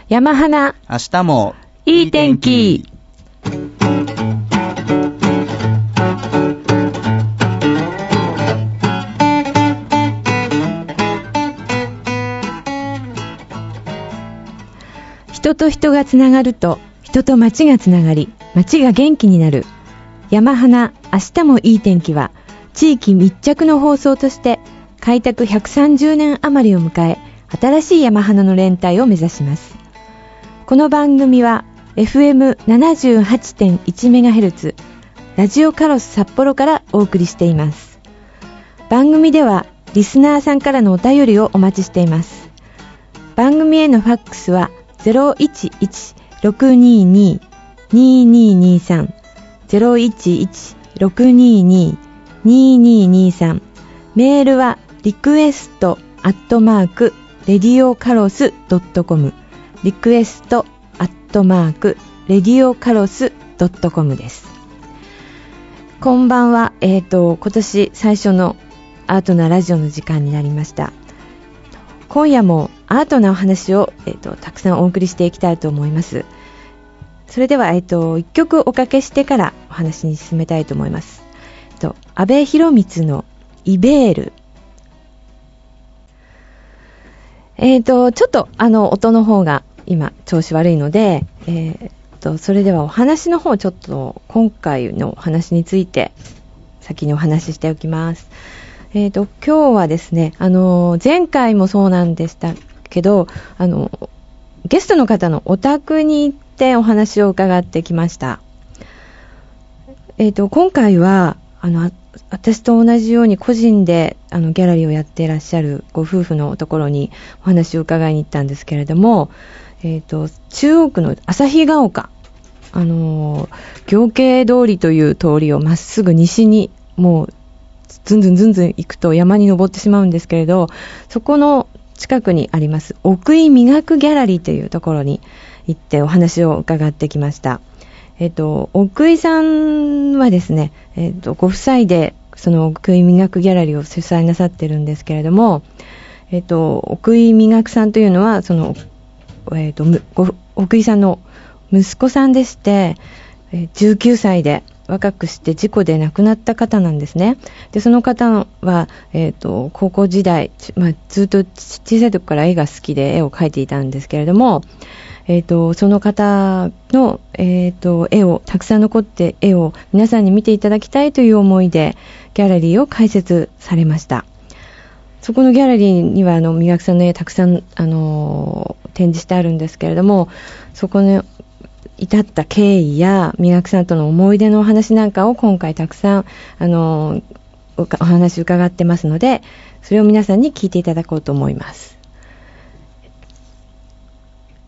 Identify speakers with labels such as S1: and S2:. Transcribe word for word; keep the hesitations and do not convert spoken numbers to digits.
S1: 山花、
S2: 明日も
S1: いい天気。人と人がつながると、人と街がつながり、街が元気になる。山花、明日もいい天気は、地域密着の放送として、開拓ひゃくさんじゅうねん余りを迎え、新しい山花の連帯を目指します。この番組は エフエムななじゅうはちてんいちメガヘルツ ラジオカロス札幌からお送りしています。番組ではリスナーさんからのお便りをお待ちしています。番組へのファックスは ゼロいちいちろくにーにーにーにーにーさん ゼロいちいちろくにーにーにーにーにーさん、メールはリクエストアットマークレディオカロスドットコム、リクエストアットマークレディオカロスドットコムです。こんばんは。えっと今年最初のアートなラジオの時間になりました。今夜もアートなお話を、えっとたくさんお送りしていきたいと思います。それでは、えっといっきょくおかけしてからお話に進めたいと思います。えっと阿部寛光のイベール。えーと、ちょっとあの音の方が今調子悪いので、えーと、それではお話の方、ちょっと今回のお話について先にお話ししておきます。えーと、今日はですね、あの前回もそうなんでしたけど、あのゲストの方のお宅に行ってお話を伺ってきました。えーと、今回はあの私と同じように個人であのギャラリーをやっていらっしゃるご夫婦のところにお話を伺いに行ったんですけれども、えーと、中央区の旭ヶ丘、あのー、行慶通りという通りをまっすぐ西にもうずんずんずんずん行くと山に登ってしまうんですけれど、そこの近くにあります奥井美学ギャラリーというところに行ってお話を伺ってきました。えっと、奥井さんはですね、えっと、ご夫妻でその奥井美学ギャラリーを主催なさってるんですけれども、えっと、奥井美学さんというのはその、えっと、ご奥井さんの息子さんでして、じゅうきゅうさいで若くして事故で亡くなった方なんですね。で、その方は、えっと、高校時代、まあ、ずっと小さい時から絵が好きで絵を描いていたんですけれども、えーと、その方の、えーと、絵をたくさん残って絵を皆さんに見ていただきたいという思いでギャラリーを開設されました。そこのギャラリーにはあの美学さんの絵たくさん、あのー、展示してあるんですけれども、そこに至った経緯や美学さんとの思い出のお話なんかを今回たくさん、あのー、お話伺ってますので、それを皆さんに聞いていただこうと思います。